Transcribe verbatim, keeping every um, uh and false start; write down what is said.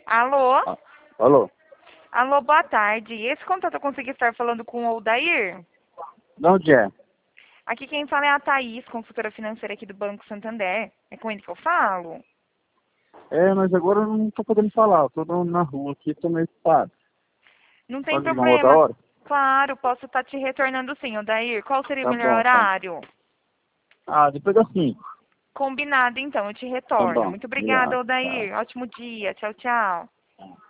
Alô? Ah, alô? Alô, boa tarde. Esse contato eu consegui estar falando com o Odair? De onde é? Aqui quem fala é a Thaís, consultora financeira aqui do Banco Santander. É com ele que eu falo? É, mas agora eu não tô podendo falar. Eu tô na na rua aqui, tô meio ocupado. Não tem Pode ligar uma outra problema. hora? Claro, posso estar te retornando sim, Odair. Qual seria o Tá melhor bom, então. horário? Ah, depois das cinco. Combinado, então, eu te Tá retorno. bom. Muito obrigada, Obrigado. Tchau. Odair. Ótimo dia. Tchau, tchau.